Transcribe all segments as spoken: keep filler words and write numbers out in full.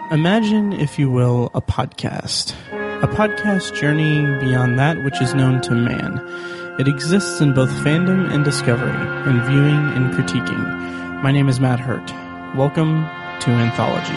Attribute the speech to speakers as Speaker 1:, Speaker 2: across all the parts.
Speaker 1: Imagine, if you will, a podcast. A podcast journeying beyond that which is known to man. It exists in both fandom and discovery, in viewing and critiquing. My name is Matt Hurt. Welcome to Anthology.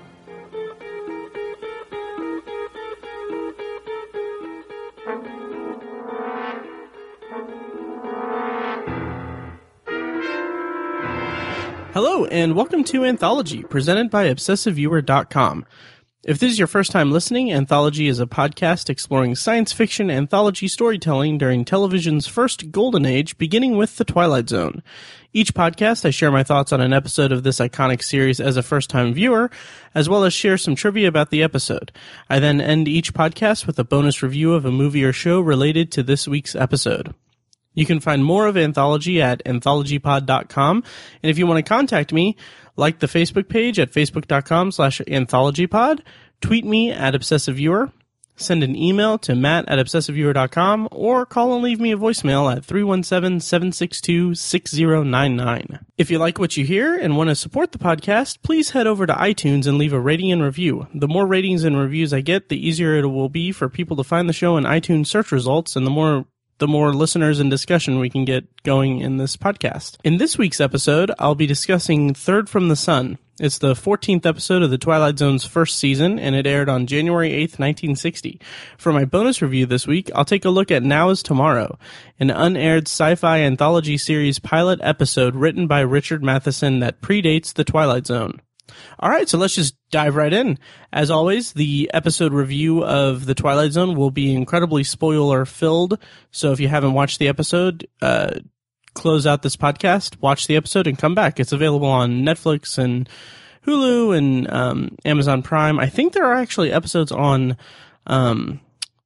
Speaker 1: Hello, and welcome to Anthology, presented by Obsessive Viewer dot com. If this is your first time listening, Anthology is a podcast exploring science fiction anthology storytelling during television's first golden age, beginning with The Twilight Zone. Each podcast, I share my thoughts on an episode of this iconic series as a first-time viewer, as well as share some trivia about the episode. I then end each podcast with a bonus review of a movie or show related to this week's episode. You can find more of Anthology at anthology pod dot com, and if you want to contact me, like the Facebook page at facebook dot com slash anthology pod, tweet me at obsessiveviewer, send an email to matt at obsessive viewer dot com, or call and leave me a voicemail at three one seven, seven six two, six zero nine nine. If you like what you hear and want to support the podcast, please head over to iTunes and leave a rating and review. The more ratings and reviews I get, the easier it will be for people to find the show in iTunes search results, and the more the more listeners and discussion we can get going in this podcast. In this week's episode, I'll be discussing Third from the Sun. It's the fourteenth episode of The Twilight Zone's first season, and it aired on January eighth, nineteen sixty. For my bonus review this week, I'll take a look at Now is Tomorrow, an unaired sci-fi anthology series pilot episode written by Richard Matheson that predates The Twilight Zone. All right, so let's just dive right in. As always, the episode review of The Twilight Zone will be incredibly spoiler-filled, so if you haven't watched the episode, uh, close out this podcast, watch the episode, and come back. It's available on Netflix and Hulu and um, Amazon Prime. I think there are actually episodes on um,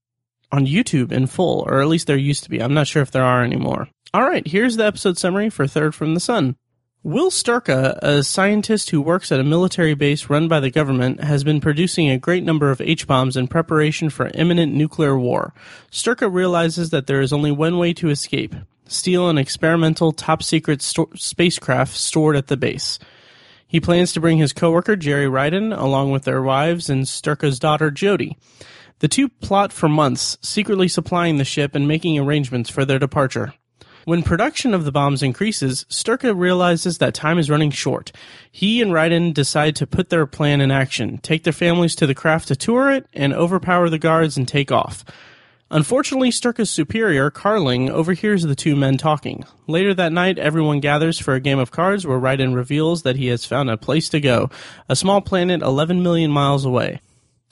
Speaker 1: on YouTube in full, or at least there used to be. I'm not sure if there are anymore. All right, here's the episode summary for Third from the Sun. Will Sturka, a scientist who works at a military base run by the government, has been producing a great number of H-bombs in preparation for imminent nuclear war. Sturka realizes that there is only one way to escape: steal an experimental top-secret sto- spacecraft stored at the base. He plans to bring his coworker Jerry Ryden, along with their wives and Sturka's daughter Jody. The two plot for months, secretly supplying the ship and making arrangements for their departure. When production of the bombs increases, Sturka realizes that time is running short. He and Ryden decide to put their plan in action, take their families to the craft to tour it, and overpower the guards and take off. Unfortunately, Sturka's superior, Carling, overhears the two men talking. Later that night, everyone gathers for a game of cards where Ryden reveals that he has found a place to go, a small planet eleven million miles away.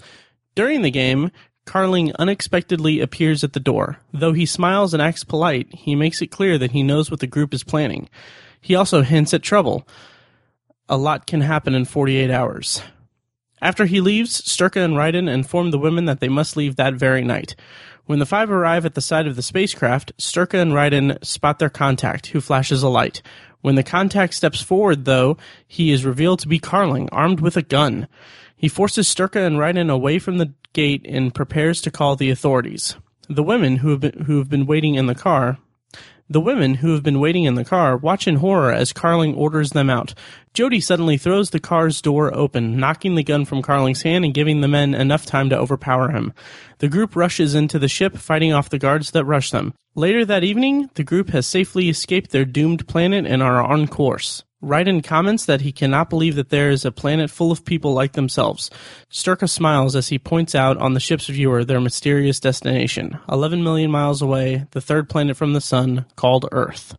Speaker 1: During the game, Carling unexpectedly appears at the door. Though he smiles and acts polite, he makes it clear that he knows what the group is planning. He also hints at trouble. A lot can happen in forty-eight hours. After he leaves, Sturka and Ryden inform the women that they must leave that very night. When the five arrive at the side of the spacecraft, Sturka and Ryden spot their contact, who flashes a light. When the contact steps forward, though, he is revealed to be Carling, armed with a gun. He forces Sturka and Ryden away from the gate and prepares to call the authorities. The women who have been, who have been waiting in the car, the women who have been waiting in the car watch in horror as Carling orders them out. Jody suddenly throws the car's door open, knocking the gun from Carling's hand and giving the men enough time to overpower him. The group rushes into the ship, fighting off the guards that rush them. Later that evening, the group has safely escaped their doomed planet and are on course. Ryden comments that he cannot believe that there is a planet full of people like themselves. Sturka smiles as he points out on the ship's viewer their mysterious destination, eleven million miles away, the third planet from the sun, called Earth.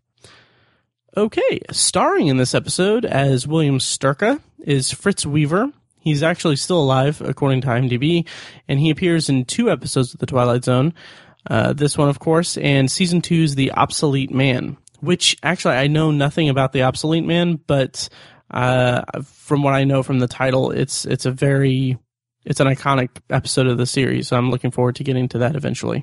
Speaker 1: Okay, starring in this episode as William Sturka is Fritz Weaver. He's actually still alive, according to IMDb, and he appears in two episodes of The Twilight Zone. Uh, this one, of course, and Season two's The Obsolete Man. Which, actually, I know nothing about The Obsolete Man, but uh, from what I know from the title, it's it's a very, it's an iconic episode of the series, so I'm looking forward to getting to that eventually.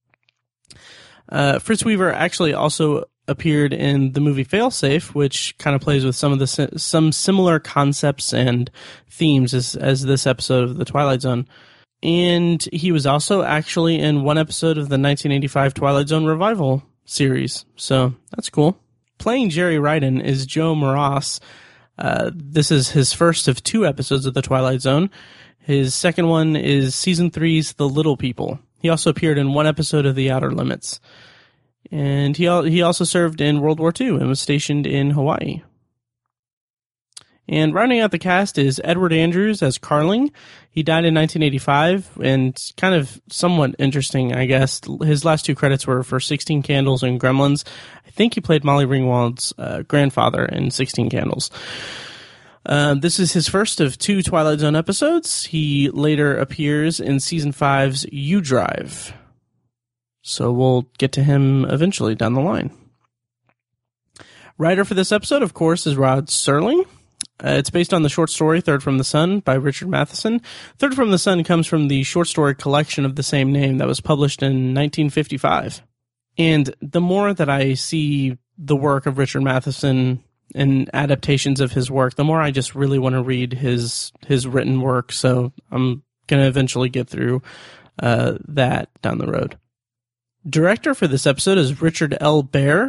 Speaker 1: Uh, Fritz Weaver actually also appeared in the movie Failsafe, which kind of plays with some of the some similar concepts and themes as, as this episode of The Twilight Zone. And he was also actually in one episode of the nineteen eighty-five Twilight Zone revival series, so that's cool. Playing Jerry Ryden is Joe Moross, Uh, this is his first of two episodes of The Twilight Zone. His second one is season three's The Little People. He also appeared in one episode of The Outer Limits. And he he also served in World War Two and was stationed in Hawaii. And rounding out the cast is Edward Andrews as Carling. He died in nineteen eighty-five, and kind of somewhat interesting, I guess. His last two credits were for sixteen Candles and Gremlins. I think he played Molly Ringwald's uh, grandfather in sixteen Candles. Uh, this is his first of two Twilight Zone episodes. He later appears in season five's U Drive. So we'll get to him eventually down the line. Writer for this episode, of course, is Rod Serling. Uh, it's based on the short story Third from the Sun by Richard Matheson. Third from the Sun comes from the short story collection of the same name that was published in nineteen fifty-five. And the more that I see the work of Richard Matheson and adaptations of his work, the more I just really want to read his his written work. So I'm going to eventually get through uh, that down the road. Director for this episode is Richard L. Baer.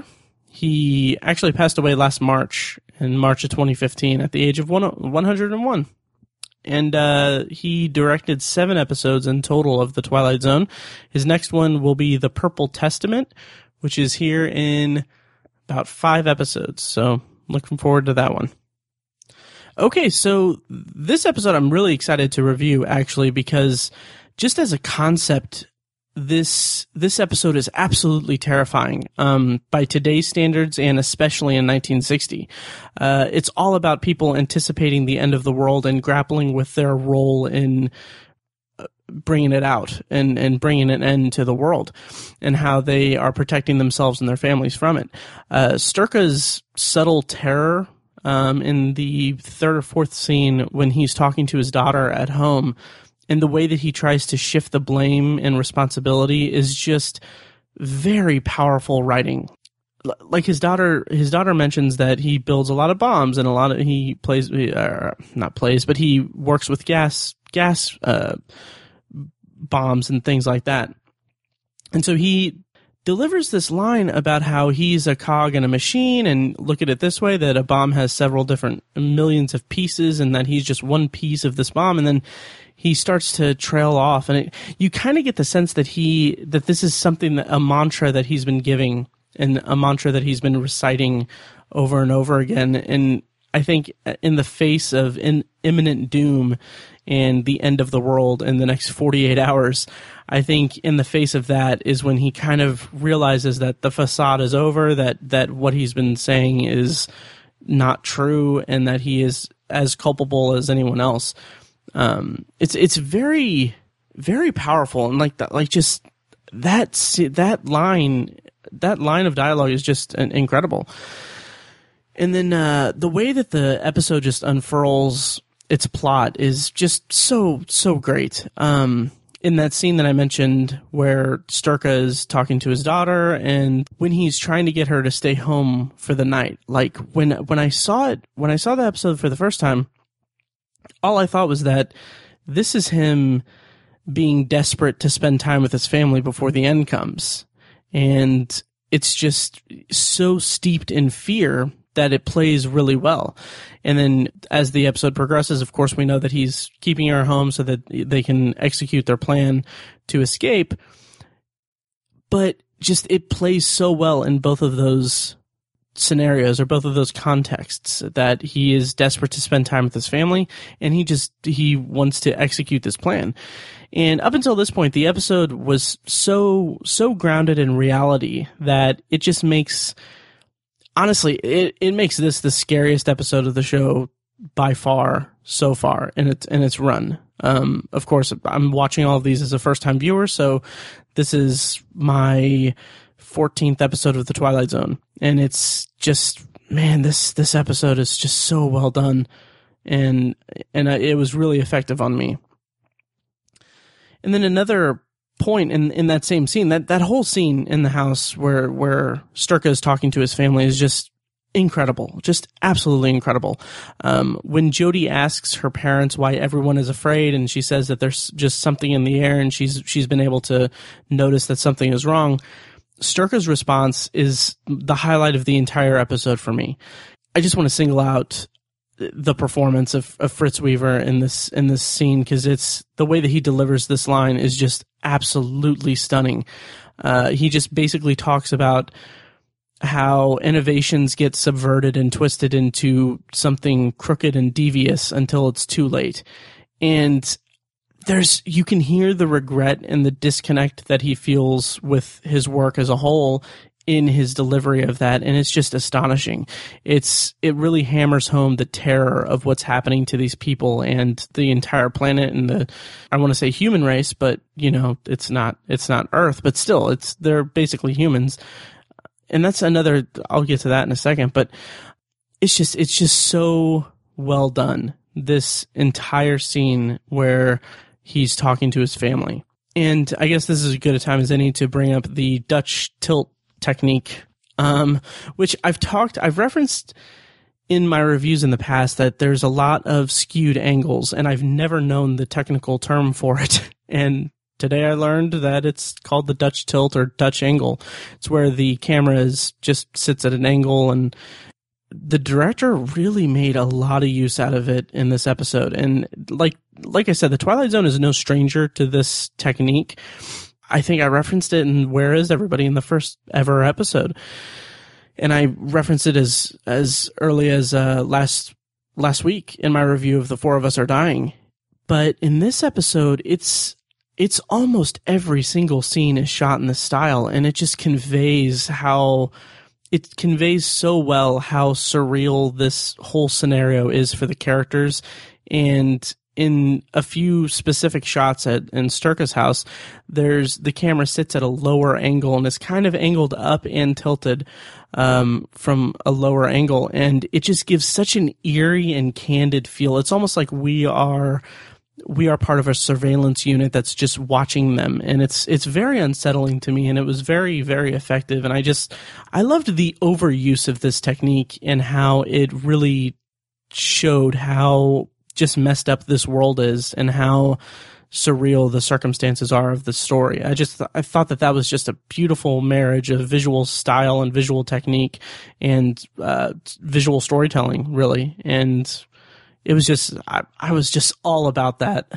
Speaker 1: He actually passed away last March, in March of twenty fifteen, at the age of one hundred one. And uh, he directed seven episodes in total of The Twilight Zone. His next one will be The Purple Testament, which is here in about five episodes. So looking forward to that one. Okay, so this episode I'm really excited to review, actually, because just as a concept, This this episode is absolutely terrifying um, by today's standards, and especially in nineteen sixty. Uh, it's all about people anticipating the end of the world and grappling with their role in bringing it out and, and bringing an end to the world, and how they are protecting themselves and their families from it. Uh, Sturka's subtle terror um, in the third or fourth scene when he's talking to his daughter at home, and the way that he tries to shift the blame and responsibility is just very powerful writing. Like his daughter, his daughter mentions that he builds a lot of bombs and a lot of he plays, uh, not plays, but he works with gas, gas uh, bombs and things like that. And so he delivers this line about how he's a cog in a machine, and look at it this way, that a bomb has several different millions of pieces, and that he's just one piece of this bomb, and then he starts to trail off, and it, you kind of get the sense that he that this is something that a mantra that he's been giving, and a mantra that he's been reciting over and over again. And I think in the face of in, imminent doom and the end of the world in the next forty-eight hours, I think in the face of that is when he kind of realizes that the facade is over, that that what he's been saying is not true, and that he is as culpable as anyone else. Um, it's it's very very powerful, and like that, like just that that line that line of dialogue is just incredible. And then uh, the way that the episode just unfurls its plot is just so so great. Um, in that scene that I mentioned, where Sturka is talking to his daughter, and when he's trying to get her to stay home for the night, like when when I saw it when I saw the episode for the first time, all I thought was that this is him being desperate to spend time with his family before the end comes. And it's just so steeped in fear that it plays really well. And then as the episode progresses, of course, we know that he's keeping her home so that they can execute their plan to escape. But just it plays so well in both of those scenarios, or both of those contexts, that he is desperate to spend time with his family, and he just he wants to execute this plan. And up until this point, the episode was so so grounded in reality that it just makes honestly it, it makes this the scariest episode of the show by far so far in its in its run. Um, of course, I'm watching all of these as a first time viewer, so this is my fourteenth episode of The Twilight Zone, and it's just, man, this this episode is just so well done, and and it was really effective on me. And then another point in in that same scene, that that whole scene in the house where where Sturka is talking to his family is just incredible, just absolutely incredible. Um, when Jody asks her parents why everyone is afraid, and she says that there's just something in the air, and she's she's been able to notice that something is wrong, Sturka's response is the highlight of the entire episode for me. I just want to single out the performance of, of Fritz Weaver in this in this scene, because it's the way that he delivers this line is just absolutely stunning. Uh, he just basically talks about how innovations get subverted and twisted into something crooked and devious until it's too late. And there's you can hear the regret and the disconnect that he feels with his work as a whole in his delivery of that, and it's just astonishing. It's it really hammers home the terror of what's happening to these people and the entire planet and the I want to say human race, but you know, it's not it's not Earth, but still it's they're basically humans. And that's another I'll get to that in a second, but it's just it's just so well done, this entire scene where he's talking to his family. And I guess this is as good a time as any to bring up the Dutch tilt technique, um, which I've talked, I've referenced in my reviews in the past that there's a lot of skewed angles, and I've never known the technical term for it. And today I learned that it's called the Dutch tilt or Dutch angle. It's where the camera is just sits at an angle, and the director really made a lot of use out of it in this episode. And like, like I said, the Twilight Zone is no stranger to this technique. I think I referenced it in Where Is Everybody in the first ever episode. And I referenced it as, as early as, uh, last, last week in my review of The Four of Us Are Dying. But in this episode, it's, it's almost every single scene is shot in this style, and it just conveys how, it conveys so well how surreal this whole scenario is for the characters. And in a few specific shots at in Sturka's house, there's the camera sits at a lower angle and is kind of angled up and tilted um, from a lower angle, and it just gives such an eerie and candid feel. It's almost like we are we are part of a surveillance unit that's just watching them, and it's it's very unsettling to me, and it was very, very effective. And I just I loved the overuse of this technique and how it really showed how just messed up this world is and how surreal the circumstances are of the story. I just I thought that that was just a beautiful marriage of visual style and visual technique and uh, visual storytelling, really. And it was just I, I was just all about that.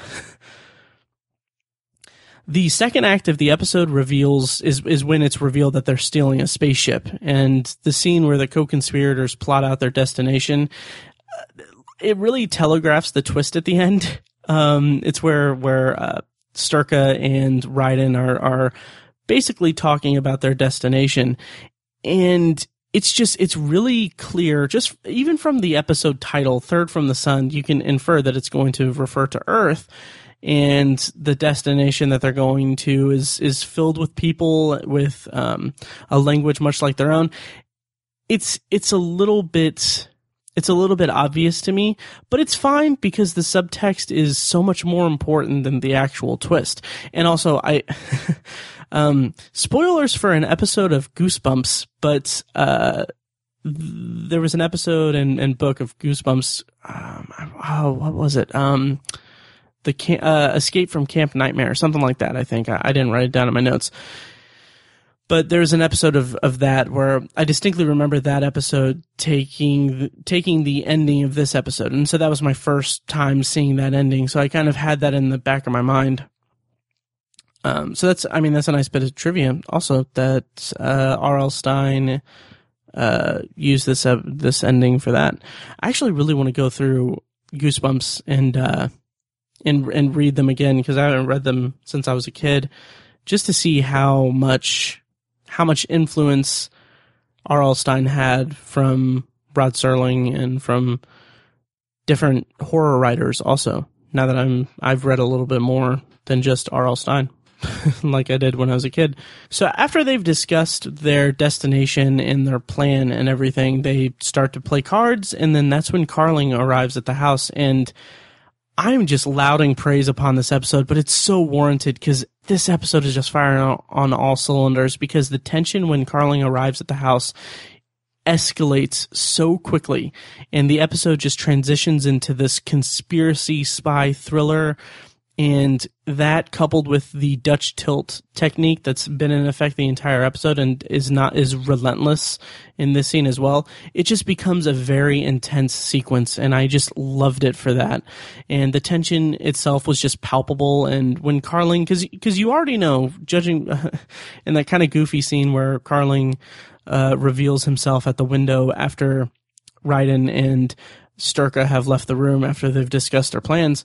Speaker 1: The second act of the episode reveals is is when it's revealed that they're stealing a spaceship, and the scene where the co-conspirators plot out their destination. Uh, It really telegraphs the twist at the end. Um, it's where where uh, Sturka and Raiden are are basically talking about their destination, and it's just it's really clear, just even from the episode title, Third from the Sun, you can infer that it's going to refer to Earth, and the destination that they're going to is is filled with people with um, a language much like their own. It's it's a little bit. It's a little bit obvious to me, but it's fine because the subtext is so much more important than the actual twist. And also, I, um, spoilers for an episode of Goosebumps, but, uh, there was an episode and, and book of Goosebumps. Um, oh, what was it? Um, the, Cam- uh, Escape from Camp Nightmare, something like that, I think. I, I didn't write it down in my notes. But there's an episode of, of that where I distinctly remember that episode taking taking the ending of this episode. And so that was my first time seeing that ending. So I kind of had that in the back of my mind. Um, so that's, I mean, that's a nice bit of trivia also that uh, R L. Stine uh, used this uh, this ending for that. I actually really want to go through Goosebumps and, uh, and, and read them again because I haven't read them since I was a kid, just to see how much... how much influence R L. Stine had from Rod Serling and from different horror writers also. Now that I'm, I've read a little bit more than just R L. Stine, like I did when I was a kid. So after they've discussed their destination and their plan and everything, they start to play cards, and then that's when Carling arrives at the house, and I'm just lauding praise upon this episode, but it's so warranted because this episode is just firing on all cylinders, because the tension when Carling arrives at the house escalates so quickly, and the episode just transitions into this conspiracy spy thriller, And that, coupled with the Dutch tilt technique that's been in effect the entire episode and is not is relentless in this scene as well, it just becomes a very intense sequence, and I just loved it for that. And the tension itself was just palpable. And when Carling, because because you already know, judging uh, in that kind of goofy scene where Carling uh, reveals himself at the window after Raiden and Sturka have left the room after they've discussed their plans,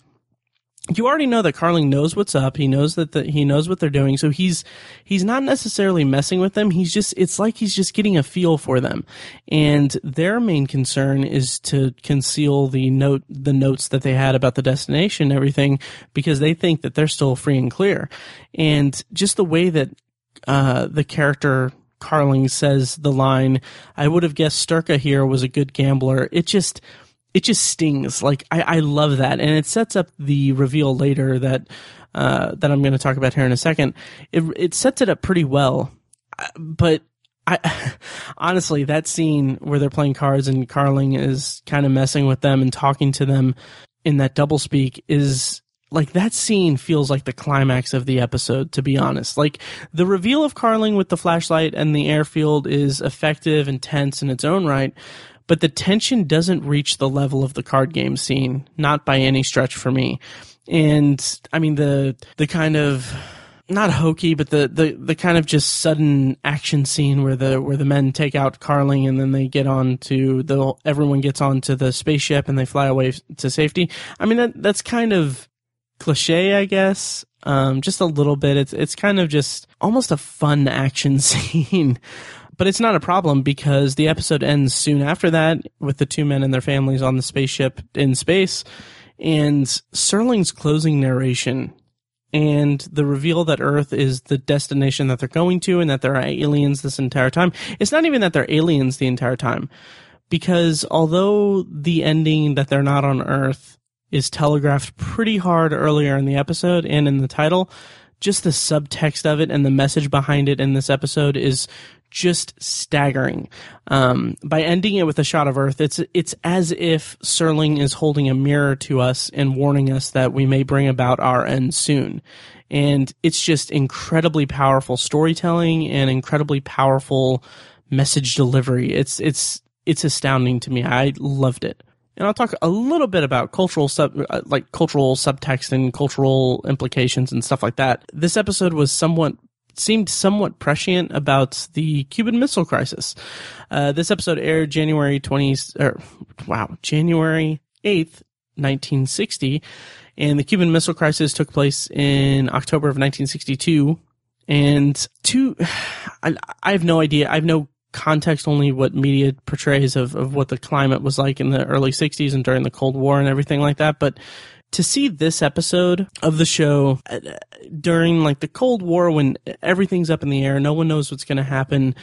Speaker 1: you already know that Carling knows what's up. He knows that the, he knows what they're doing. So he's, he's not necessarily messing with them. He's just, it's like he's just getting a feel for them. And their main concern is to conceal the note, the notes that they had about the destination and everything, because they think that they're still free and clear. And just the way that, uh, the character Carling says the line, "I would have guessed Sturka here was a good gambler." It just, It just stings. Like, I, I love that. And it sets up the reveal later that, uh, that I'm going to talk about here in a second. It, it sets it up pretty well. But I, honestly, that scene where they're playing cards and Carling is kind of messing with them and talking to them in that doublespeak is, like, that scene feels like the climax of the episode, to be honest. Like, the reveal of Carling with the flashlight and the airfield is effective and tense in its own right, but the tension doesn't reach the level of the card game scene, not by any stretch for me. And I mean, the the kind of, not hokey, but the, the, the kind of just sudden action scene where the where the men take out Carling and then they get on to the everyone gets onto the spaceship and they fly away to safety. I mean, that that's kind of cliche, I guess. Um, just a little bit. It's it's kind of just almost a fun action scene. But it's not a problem because the episode ends soon after that with the two men and their families on the spaceship in space, and Serling's closing narration and the reveal that Earth is the destination that they're going to and that there are aliens this entire time. It's not even that they're aliens the entire time, because although the ending that they're not on Earth is telegraphed pretty hard earlier in the episode and in the title, just the subtext of it and the message behind it in this episode is just staggering. Um, by ending it with a shot of Earth, it's it's as if Serling is holding a mirror to us and warning us that we may bring about our end soon. And it's just incredibly powerful storytelling and incredibly powerful message delivery. It's it's it's astounding to me. I loved it. And I'll talk a little bit about cultural sub, like cultural subtext and cultural implications and stuff like that. This episode was somewhat seemed somewhat prescient about the Cuban Missile Crisis. Uh, this episode aired January twentieth, or wow, January eighth, nineteen sixty, and the Cuban Missile Crisis took place in October of nineteen sixty-two. And two, I, I have no idea. I have no context, only what media portrays of, of what the climate was like in the early sixties and during the Cold War and everything like that. But to see this episode of the show during like the Cold War when everything's up in the air, no one knows what's going to happen,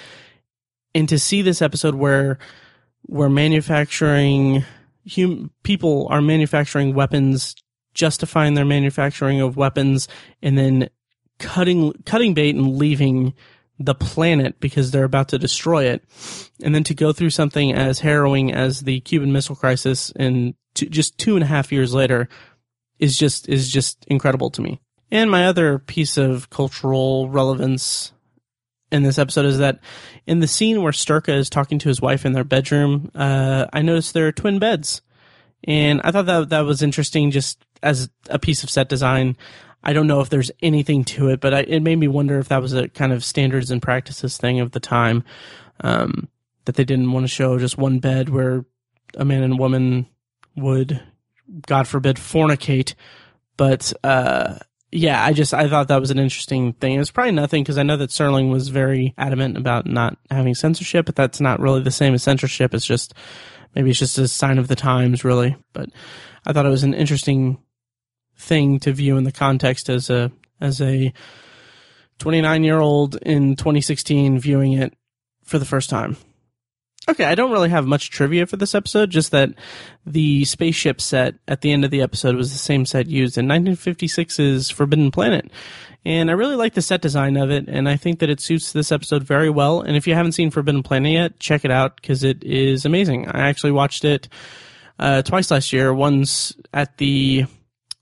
Speaker 1: and to see this episode where where manufacturing hum, people are manufacturing weapons, justifying their manufacturing of weapons, and then cutting cutting bait and leaving the planet because they're about to destroy it, and then to go through something as harrowing as the Cuban Missile Crisis and two, just two and a half years later is just is just incredible to me. And my other piece of cultural relevance in this episode is that in the scene where Sturka is talking to his wife in their bedroom, uh, I noticed there are twin beds, and I thought that that was interesting just as a piece of set design. I don't know if there's anything to it, but I, it made me wonder if that was a kind of standards and practices thing of the time, um, that they didn't want to show just one bed where a man and woman would, God forbid, fornicate. But uh, yeah, I just I thought that was an interesting thing. It was probably nothing because I know that Serling was very adamant about not having censorship, but that's not really the same as censorship. It's just maybe it's just a sign of the times, really. But I thought it was an interesting thing to view in the context as a as a twenty-nine year old in twenty sixteen viewing it for the first time. Okay, I don't really have much trivia for this episode, just that the spaceship set at the end of the episode was the same set used in nineteen fifty-six's Forbidden Planet. And I really like the set design of it, and I think that it suits this episode very well. And if you haven't seen Forbidden Planet yet, check it out, because it is amazing. I actually watched it uh, twice last year, once at the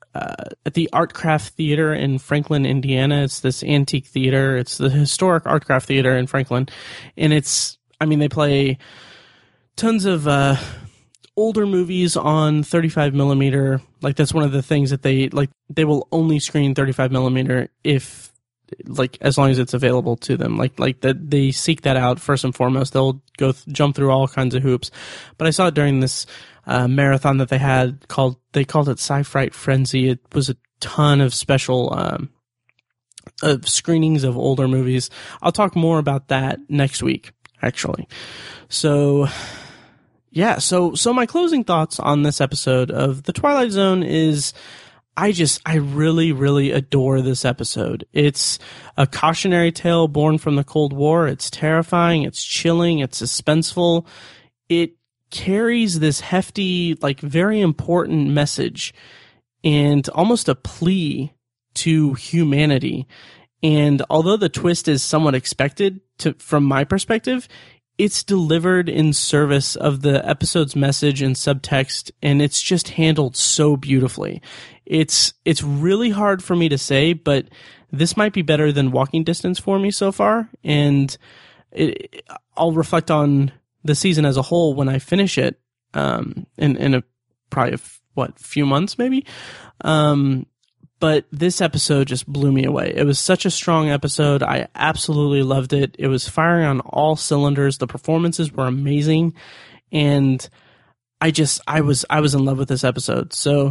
Speaker 1: uh, at the Artcraft Theater in Franklin, Indiana. It's this antique theater. It's the historic Artcraft Theater in Franklin. And it's, I mean, they play tons of uh, older movies on thirty-five millimeter. Like, that's one of the things that they, like, they will only screen thirty-five millimeter if, like, as long as it's available to them. Like, like that they seek that out first and foremost. They'll go th- jump through all kinds of hoops. But I saw it during this uh, marathon that they had called, they called it Sci-Fright Frenzy. It was a ton of special um, of screenings of older movies. I'll talk more about that next week, actually. So, yeah, so so my closing thoughts on this episode of The Twilight Zone is I just, I really, really adore this episode. It's a cautionary tale born from the Cold War. It's terrifying, it's chilling, it's suspenseful. It carries this hefty, like, very important message and almost a plea to humanity. And although the twist is somewhat expected to, from my perspective, it's delivered in service of the episode's message and subtext, and it's just handled so beautifully. It's it's really hard for me to say, but this might be better than Walking Distance for me so far, and it, I'll reflect on the season as a whole when I finish it um, in, in a probably, a, what, few months maybe? Um But this episode just blew me away. It was such a strong episode. I absolutely loved it. It was firing on all cylinders. The performances were amazing. And I just, I was, I was in love with this episode. So,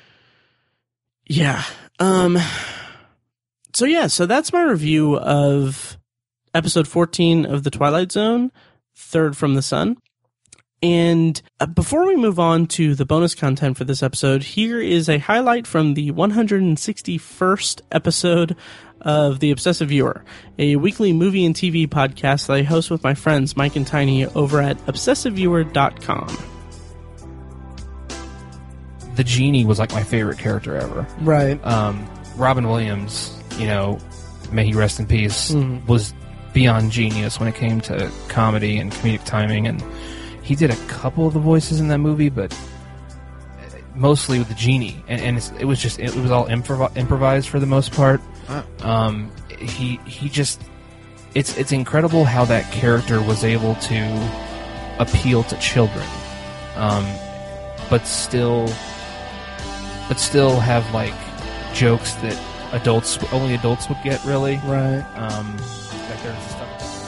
Speaker 1: yeah. Um, so yeah, so that's my review of episode fourteen of The Twilight Zone, Third from the Sun. And uh, before we move on to the bonus content for this episode, here is a highlight from the one hundred sixty-first episode of The Obsessive Viewer, a weekly movie and T V podcast that I host with my friends Mike and Tiny over at obsessive viewer dot com.
Speaker 2: The genie was like my favorite character ever.
Speaker 1: Right.
Speaker 2: Um, Robin Williams, you know, may he rest in peace,
Speaker 1: mm.
Speaker 2: was beyond genius when it came to comedy and comedic timing, and he did a couple of the voices in that movie, but mostly with the genie, and, and it's, it was just it was all improv- improvised for the most part.
Speaker 3: Huh.
Speaker 2: Um, he he just it's it's incredible how that character was able to appeal to children, um, but still but still have like jokes that adults only adults would get, really.
Speaker 1: Right.
Speaker 2: Um, like there's stuff.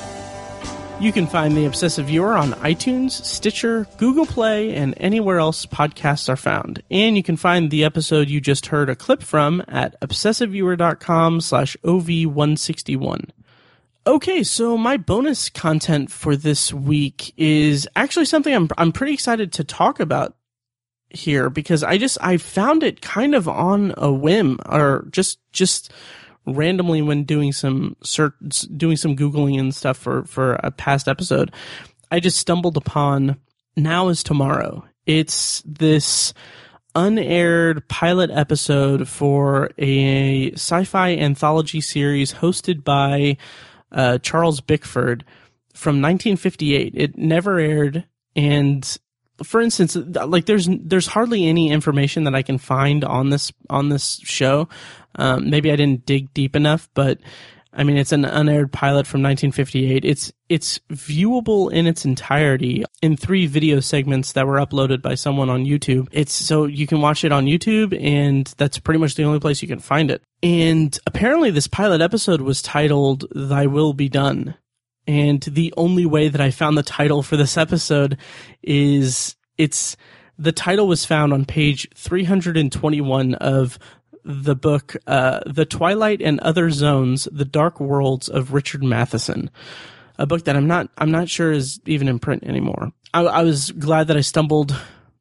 Speaker 1: You can find The Obsessive Viewer on iTunes, Stitcher, Google Play, and anywhere else podcasts are found. And you can find the episode you just heard a clip from at obsessive viewer dot com slash O V one sixty-one. Okay, so my bonus content for this week is actually something I'm I'm pretty excited to talk about here, because I just I found it kind of on a whim, or just just randomly when doing some search, doing some Googling and stuff for, for a past episode. I just stumbled upon Now is Tomorrow. It's this unaired pilot episode for a sci-fi anthology series hosted by uh, Charles Bickford from nineteen fifty-eight. It never aired, and for instance, like there's there's hardly any information that I can find on this on this show. Um, maybe I didn't dig deep enough, but I mean, it's an unaired pilot from nineteen fifty-eight. It's it's viewable in its entirety in three video segments that were uploaded by someone on YouTube. It's so you can watch it on YouTube, and that's pretty much the only place you can find it. And apparently, this pilot episode was titled "Thy Will Be Done." And the only way that I found the title for this episode is it's the title was found on page three hundred twenty-one of the book, uh, The Twilight and Other Zones, The Dark Worlds of Richard Matheson, a book that I'm not, I'm not sure is even in print anymore. I, I was glad that I stumbled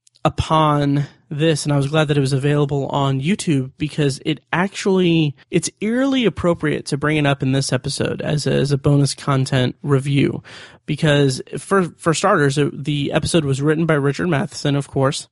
Speaker 1: upon this, and I was glad that it was available on YouTube, because it actually, it's eerily appropriate to bring it up in this episode as a, as a bonus content review, because for, for starters, it, the episode was written by Richard Matheson, of course.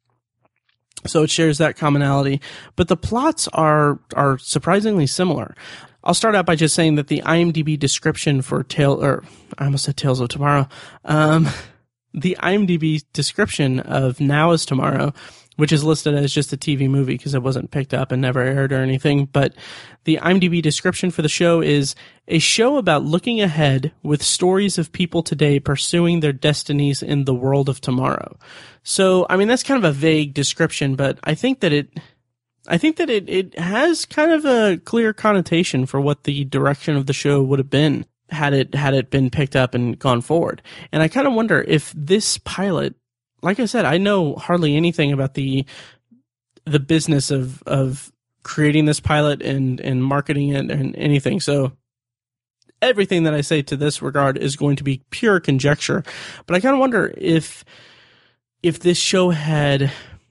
Speaker 1: So it shares that commonality, but the plots are are surprisingly similar. I'll start out by just saying that the IMDb description for Tale, or I almost said Tales of Tomorrow, um, the IMDb description of Now is Tomorrow, which is listed as just a T V movie because it wasn't picked up and never aired or anything. But the IMDb description for the show is a show about looking ahead with stories of people today pursuing their destinies in the world of tomorrow. So, I mean, that's kind of a vague description, but I think that it, I think that it, it has kind of a clear connotation for what the direction of the show would have been had it, had it been picked up and gone forward. And I kind of wonder if this pilot, like I said, I know hardly anything about the the business of of creating this pilot and, and marketing it and anything. So everything that I say to this regard is going to be pure conjecture. But I kind of wonder if if this show had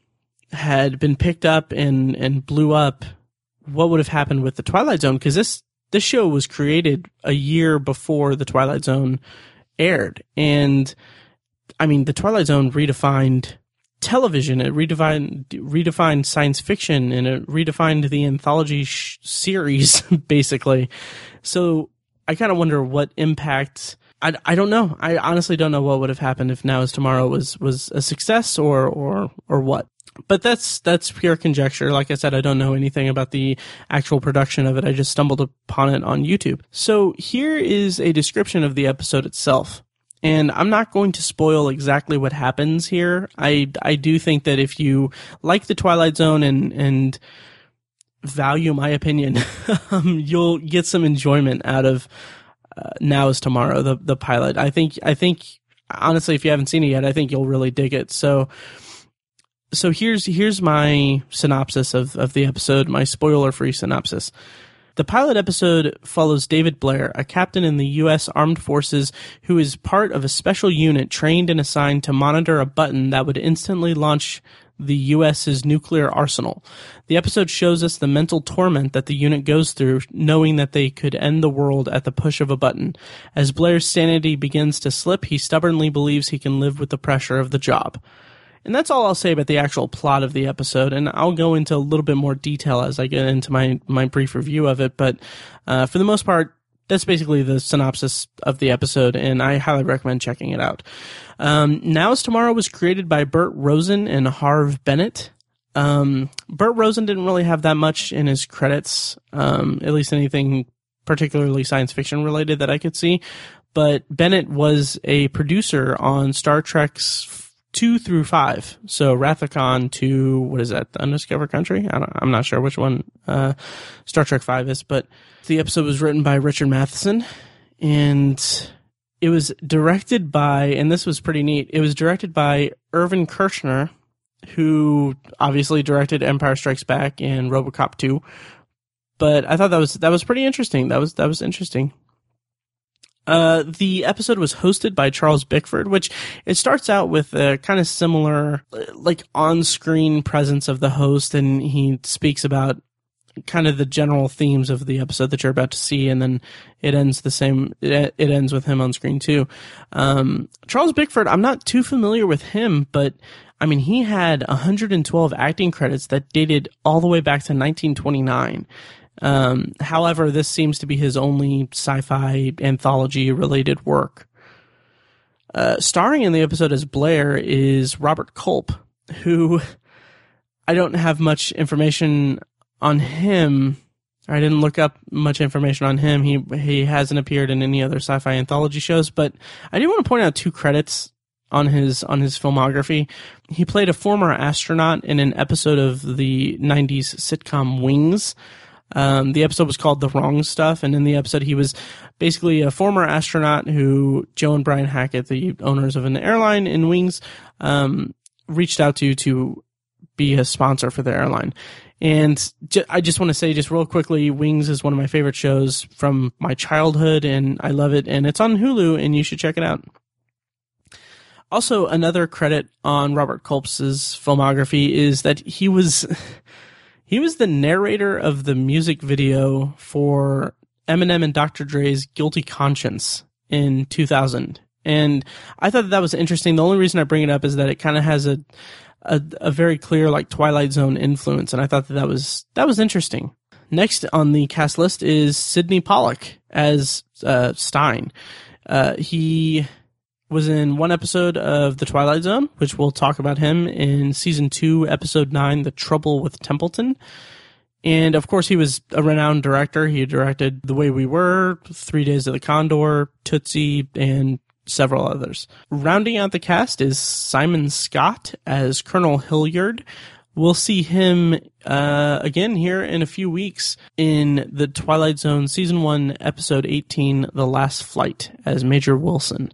Speaker 1: had been picked up and, and blew up, what would have happened with the Twilight Zone? Because this this show was created a year before the Twilight Zone aired, and I mean, the Twilight Zone redefined television, it redefined, redefined science fiction, and it redefined the anthology sh- series, basically. So I kind of wonder what impact, I, I don't know. I honestly don't know what would have happened if Now is Tomorrow was, was a success or, or, or what. But that's, that's pure conjecture. Like I said, I don't know anything about the actual production of it. I just stumbled upon it on YouTube. So here is a description of the episode itself. And I'm not going to spoil exactly what happens here. I, I do think that if you like the Twilight Zone and, and value my opinion, um, you'll get some enjoyment out of uh, Now is Tomorrow, the, the pilot. I think, I think, honestly, if you haven't seen it yet, I think you'll really dig it. So, so here's, here's my synopsis of, of the episode, my spoiler-free synopsis. The pilot episode follows David Blair, a captain in the U S Armed Forces who is part of a special unit trained and assigned to monitor a button that would instantly launch the U S's nuclear arsenal. The episode shows us the mental torment that the unit goes through, knowing that they could end the world at the push of a button. As Blair's sanity begins to slip, he stubbornly believes he can live with the pressure of the job. And that's all I'll say about the actual plot of the episode, and I'll go into a little bit more detail as I get into my, my brief review of it, but uh, for the most part, that's basically the synopsis of the episode, and I highly recommend checking it out. Um, Now is Tomorrow was created by Burt Rosen and Harve Bennett. Um, Burt Rosen didn't really have that much in his credits, um, at least anything particularly science fiction related that I could see, but Bennett was a producer on Star Trek's two through five. So Wrath of Khan to, what is that, the Undiscovered Country? I don't, I'm not sure which one uh, Star Trek five is, but the episode was written by Richard Matheson, and it was directed by, and this was pretty neat, it was directed by Irvin Kershner, who obviously directed Empire Strikes Back and RoboCop two. But I thought that was that was pretty interesting. That was that was interesting. Uh, the episode was hosted by Charles Bickford, which it starts out with a kind of similar, like, on-screen presence of the host, and he speaks about kind of the general themes of the episode that you're about to see, and then it ends the same, it, it ends with him on screen too. Um, Charles Bickford, I'm not too familiar with him, but I mean, he had one hundred twelve acting credits that dated all the way back to nineteen twenty-nine. Um, however, this seems to be his only sci-fi anthology-related work. Uh, starring in the episode as Blair is Robert Culp, who I don't have much information on him. I didn't look up much information on him. He he hasn't appeared in any other sci-fi anthology shows, but I do want to point out two credits on his on his filmography. He played a former astronaut in an episode of the nineties sitcom Wings. Um, the episode was called The Wrong Stuff, and in the episode he was basically a former astronaut who Joe and Brian Hackett, the owners of an airline in Wings, um, reached out to to be a sponsor for the airline. And j- I just want to say, just real quickly, Wings is one of my favorite shows from my childhood, and I love it, and it's on Hulu, and you should check it out. Also, another credit on Robert Culp's filmography is that he was... He was the narrator of the music video for Eminem and Doctor Dre's Guilty Conscience in two thousand. And I thought that, that was interesting. The only reason I bring it up is that it kind of has a, a a very clear like Twilight Zone influence, and I thought that that was, that was interesting. Next on the cast list is Sidney Pollack as uh, Stein. Uh, he was in one episode of The Twilight Zone, which we'll talk about him in season two, episode nine, The Trouble with Templeton. And of course, he was a renowned director. He directed The Way We Were, Three Days of the Condor, Tootsie, and several others. Rounding out the cast is Simon Scott as Colonel Hilliard. We'll see him uh, again here in a few weeks in The Twilight Zone Season one, Episode eighteen, The Last Flight, as Major Wilson.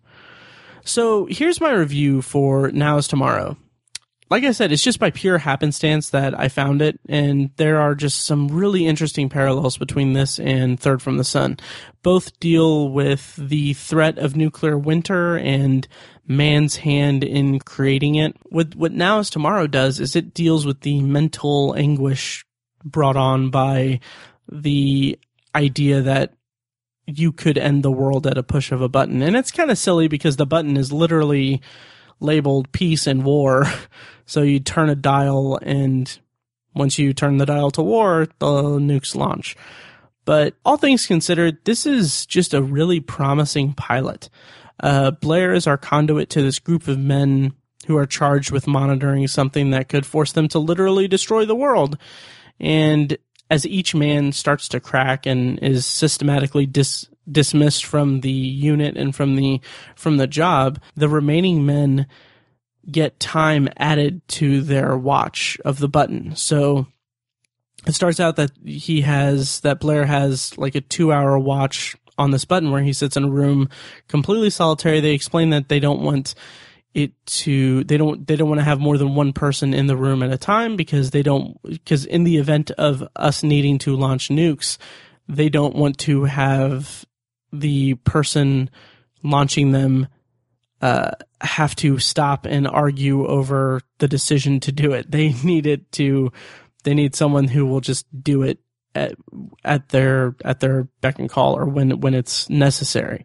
Speaker 1: So here's my review for Now is Tomorrow. Like I said, it's just by pure happenstance that I found it, and there are just some really interesting parallels between this and Third from the Sun. Both deal with the threat of nuclear winter and man's hand in creating it. What, what Now is Tomorrow does is it deals with the mental anguish brought on by the idea that you could end the world at a push of a button. And it's kind of silly because the button is literally labeled peace and war. So you turn a dial, and once you turn the dial to war, the nukes launch. But all things considered, this is just a really promising pilot. Uh, Blair is our conduit to this group of men who are charged with monitoring something that could force them to literally destroy the world. And as each man starts to crack and is systematically dis- dismissed from the unit and from the from the job, the remaining men get time added to their watch of the button. So it starts out that he has, that Blair has like a two hour watch on this button where he sits in a room completely solitary. They explain that they don't want it to, they don't, they don't want to have more than one person in the room at a time because they don't, because in the event of us needing to launch nukes, they don't want to have the person launching them uh, have to stop and argue over the decision to do it. They need it to, they need someone who will just do it at, at their, at their beck and call or when, when it's necessary.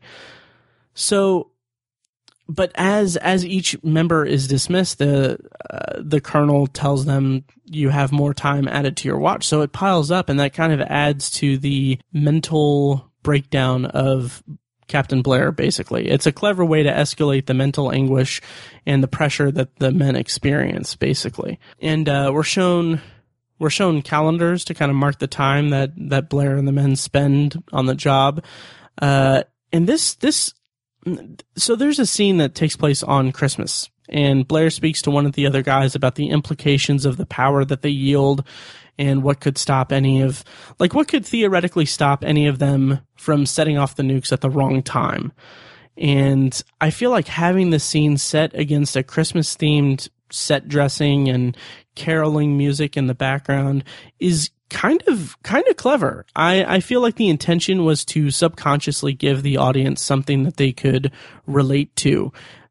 Speaker 1: So, but as, as each member is dismissed, the, uh, the colonel tells them you have more time added to your watch. So it piles up, and that kind of adds to the mental breakdown of Captain Blair, basically. It's a clever way to escalate the mental anguish and the pressure that the men experience, basically. And uh, we're shown we're shown calendars to kind of mark the time that, that Blair and the men spend on the job. Uh, and this this so there's a scene that takes place on Christmas, and Blair speaks to one of the other guys about the implications of the power that they yield and what could stop any of, like, what could theoretically stop any of them from setting off the nukes at the wrong time. And I feel like having the scene set against a Christmas-themed set dressing and caroling music in the background is kind of kind of clever. I, I feel like the intention was to subconsciously give the audience something that they could relate to,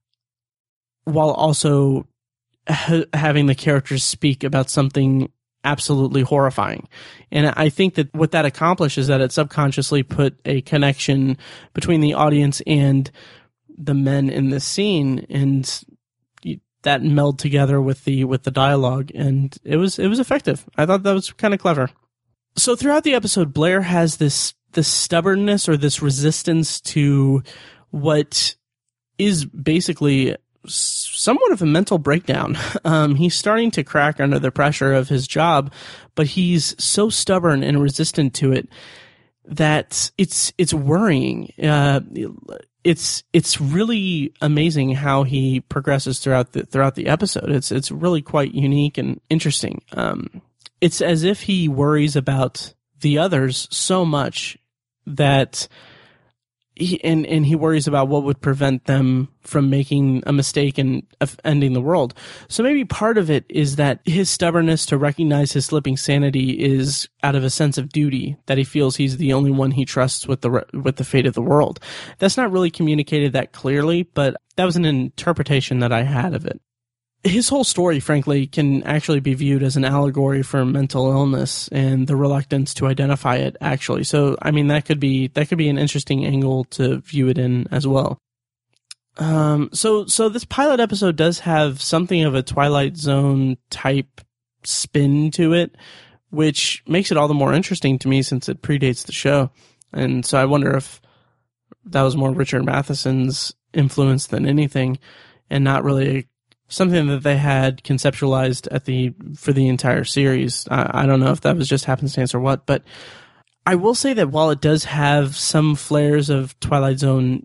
Speaker 1: while also ha- having the characters speak about something absolutely horrifying. And I think that what that accomplished is that it subconsciously put a connection between the audience and the men in this scene, and that meld together with the with the dialogue, and it was it was effective. I thought that was kind of clever. So throughout the episode, Blair has this this stubbornness or this resistance to what is basically somewhat of a mental breakdown. Um, he's starting to crack under the pressure of his job, but he's so stubborn and resistant to it that it's it's worrying. Uh, it's it's really amazing how he progresses throughout the throughout the episode. It's it's really quite unique and interesting. Um, it's as if he worries about the others so much that he, and, and he worries about what would prevent them from making a mistake and ending the world. So maybe part of it is that his stubbornness to recognize his slipping sanity is out of a sense of duty, that he feels he's the only one he trusts with the with the fate of the world. That's not really communicated that clearly, but that was an interpretation that I had of it. His whole story, frankly, can actually be viewed as an allegory for mental illness and the reluctance to identify it, actually. So, I mean, that could be that could be an interesting angle to view it in as well. Um, so, so this pilot episode does have something of a Twilight Zone type spin to it, which makes it all the more interesting to me since it predates the show. And so I wonder if that was more Richard Matheson's influence than anything, and not really something that they had conceptualized at the for the entire series. I, I don't know if that was just happenstance or what, but I will say that while it does have some flares of Twilight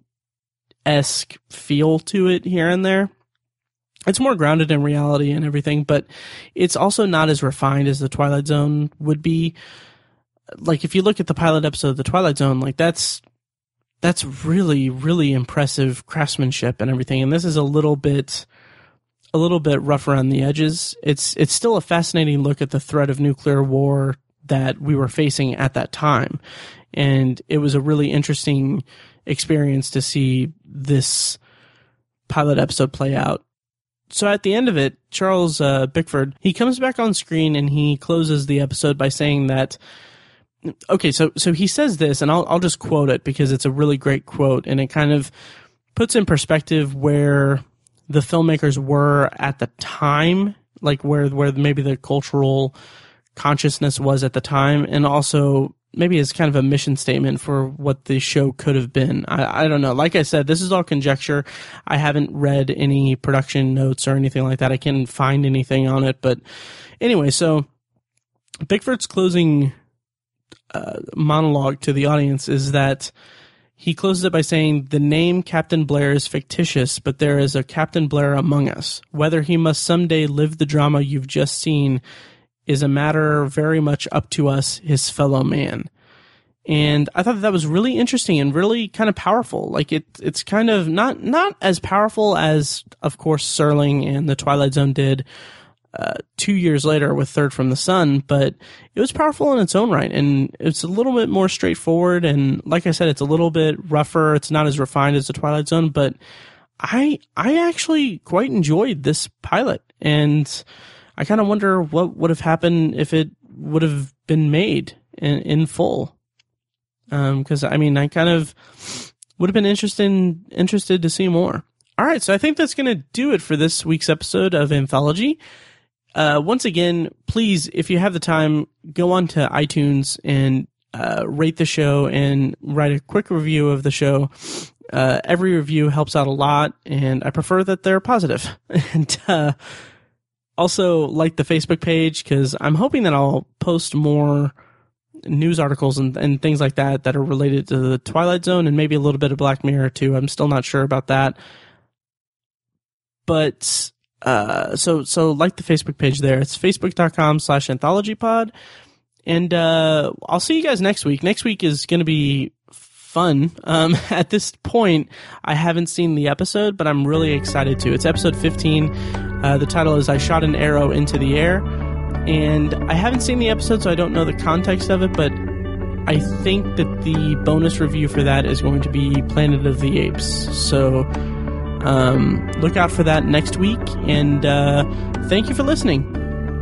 Speaker 1: Zone-esque feel to it here and there, it's more grounded in reality and everything, but it's also not as refined as the Twilight Zone would be. Like, if you look at the pilot episode of the Twilight Zone, like, that's that's really, really impressive craftsmanship and everything, and this is a little bit a little bit rough around the edges. It's it's still a fascinating look at the threat of nuclear war that we were facing at that time, and it was a really interesting experience to see this pilot episode play out. So at the end of it, Charles uh, Bickford, he comes back on screen and he closes the episode by saying that, okay, so so he says this, and I'll I'll just quote it because it's a really great quote, and it kind of puts in perspective where the filmmakers were at the time, like where where maybe the cultural consciousness was at the time, and also maybe as kind of a mission statement for what the show could have been. I, I don't know. Like I said, this is all conjecture. I haven't read any production notes or anything like that. I can't find anything on it. But anyway, so Bickford's closing uh, monologue to the audience is that he closes it by saying, "The name Captain Blair is fictitious, but there is a Captain Blair among us. Whether he must someday live the drama you've just seen is a matter very much up to us, his fellow man." And I thought that, that was really interesting and really kind of powerful. Like, it, it's kind of not, not as powerful as, of course, Serling and the Twilight Zone did uh, two years later with Third from the Sun, but it was powerful in its own right. And it's a little bit more straightforward. And like I said, it's a little bit rougher. It's not as refined as the Twilight Zone, but I, I actually quite enjoyed this pilot. And I kind of wonder what would have happened if it would have been made in, in full. Because, um, I mean, I kind of would have been interested, interested to see more. All right, so I think that's going to do it for this week's episode of Anthology. Uh, once again, please, if you have the time, go on to iTunes and uh, rate the show and write a quick review of the show. Uh, every review helps out a lot, and I prefer that they're positive. and, uh, Also, like the Facebook page, because I'm hoping that I'll post more news articles and, and things like that that are related to the Twilight Zone and maybe a little bit of Black Mirror, too. I'm still not sure about that. But, uh, so so like the Facebook page there. It's facebook.com slash anthologypod. And uh, I'll see you guys next week. Next week is going to be fun. Um, at this point, I haven't seen the episode, but I'm really excited to. It's episode fifteen. Uh, the title is I Shot an Arrow into the Air. And I haven't seen the episode, so I don't know the context of it, but I think that the bonus review for that is going to be Planet of the Apes. So um, look out for that next week, and uh, thank you for listening.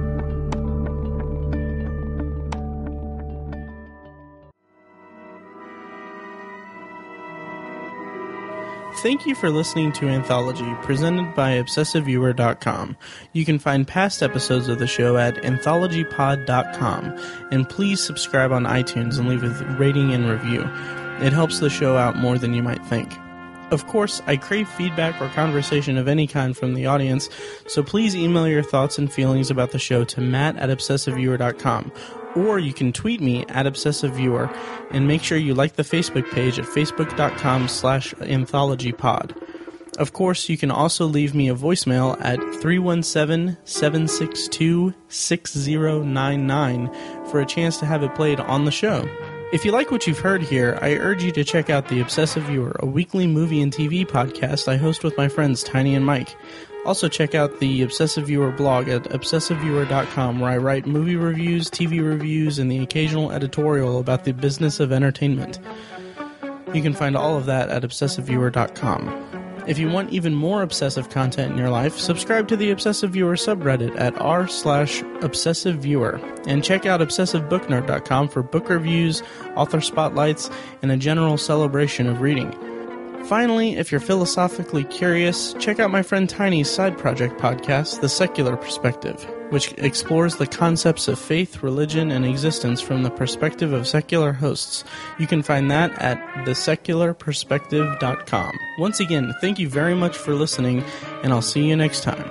Speaker 1: Thank you for listening to Anthology, presented by obsessive viewer dot com. You can find past episodes of the show at anthology pod dot com, and please subscribe on iTunes and leave a rating and review. It helps the show out more than you might think. Of course, I crave feedback or conversation of any kind from the audience, so please email your thoughts and feelings about the show to matt at obsessive viewer dot com. Or you can tweet me at obsessiveviewer, and make sure you like the Facebook page at facebook.com slash anthologypod. Of course, you can also leave me a voicemail at three one seven, seven six two, six zero nine nine for a chance to have it played on the show. If you like what you've heard here, I urge you to check out The Obsessive Viewer, a weekly movie and T V podcast I host with my friends Tiny and Mike. Also check out the Obsessive Viewer blog at obsessive viewer dot com, where I write movie reviews, T V reviews, and the occasional editorial about the business of entertainment. You can find all of that at obsessive viewer dot com. If you want even more obsessive content in your life, subscribe to the Obsessive Viewer subreddit at r slash obsessive viewer, and check out obsessive book nerd dot com for book reviews, author spotlights, and a general celebration of reading. Finally, if you're philosophically curious, check out my friend Tiny's side project podcast, The Secular Perspective, which explores the concepts of faith, religion, and existence from the perspective of secular hosts. You can find that at the secular perspective dot com. Once again, thank you very much for listening, and I'll see you next time.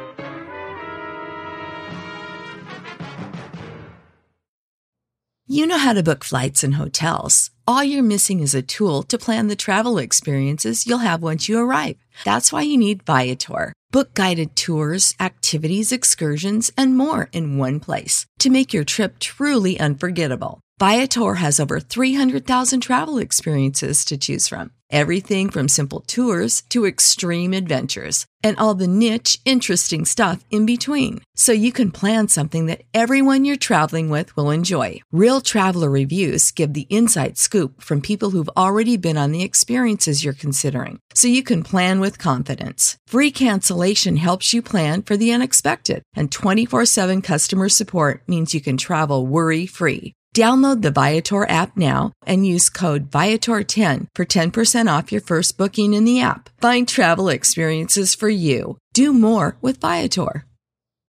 Speaker 3: You know how to book flights and hotels. All you're missing is a tool to plan the travel experiences you'll have once you arrive. That's why you need Viator. Book guided tours, activities, excursions, and more in one place to make your trip truly unforgettable. Viator has over three hundred thousand travel experiences to choose from. Everything from simple tours to extreme adventures and all the niche, interesting stuff in between. So you can plan something that everyone you're traveling with will enjoy. Real traveler reviews give the inside scoop from people who've already been on the experiences you're considering. So you can plan with confidence. Free cancellation helps you plan for the unexpected. And twenty-four seven customer support means you can travel worry-free. Download the Viator app now and use code Viator ten for ten percent off your first booking in the app. Find travel experiences for you. Do more with Viator.